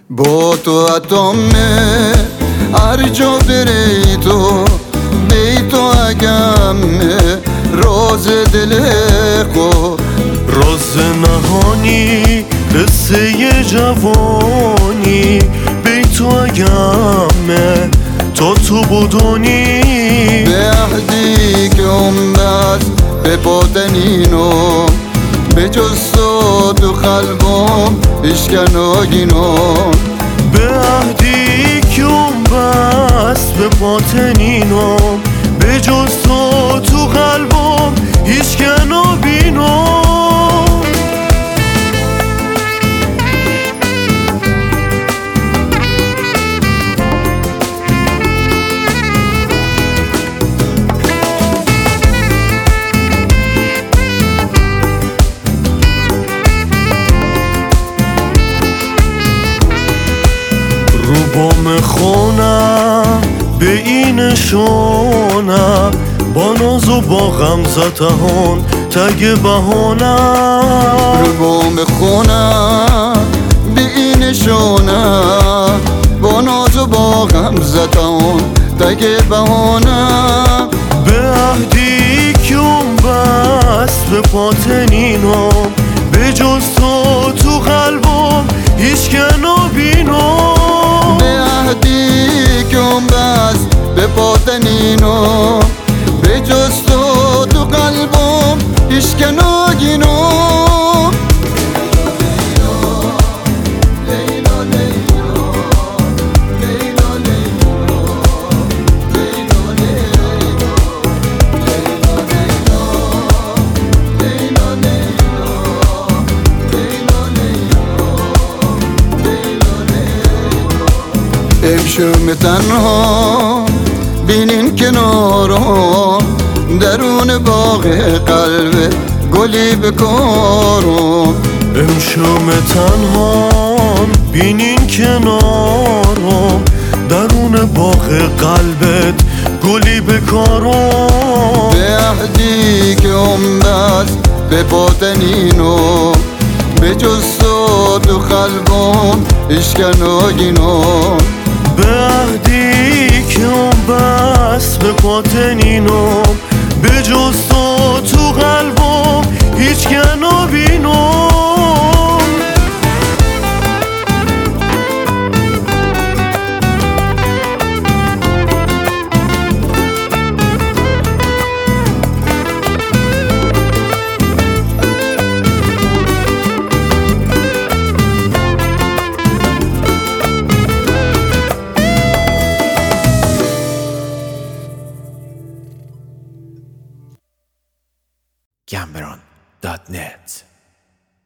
با تو اتمه هر جا بری تو بی تو اگمه راز دل خود راز نهانی قصه جوانی بی تو اگمه تا تو بدونی به عهدی که بس به پاتنینو به جز تو قلبم اشکناگینو به عهدی که بس به پاتنینو به جز تو قلبم اشکناگینو رو بام خونم به این شونم با ناز و با غمزتهان تگ بهانم رو بام خونم به این شونم با ناز و با غمزتان تگ بهانم به عهدی که بس به پاتنینم به جز تو قلبم اشکناگینو به عهدی که بس به پاتنینو به جز تو قلبم اشکناگینو امشب تنها بینین کنارم درون باغ قلب گلی بکارم امشب تنها بینین کنارم درون باغ قلبت گلی بکارم به عهدی که بس به پاتنینو به جز تو قلبم اشکناگینو به عهدی که بس به پاتنینم به جز تو قلبم اشکناگینو Cameron.net